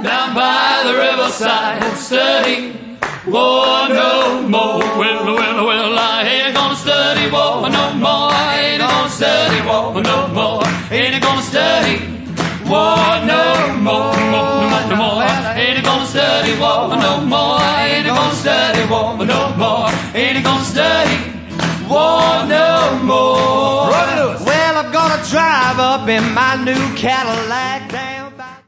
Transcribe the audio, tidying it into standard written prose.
down by the riverside, study war no more. Well, I ain't gonna study war no more. I ain't gonna study war no more. Ain't gonna study war no more. No more. Ain't gonna study war no more. Ain't gonna study war no more. Ain't gonna study war no more. Well, I'm gonna drive up in my new Cadillac.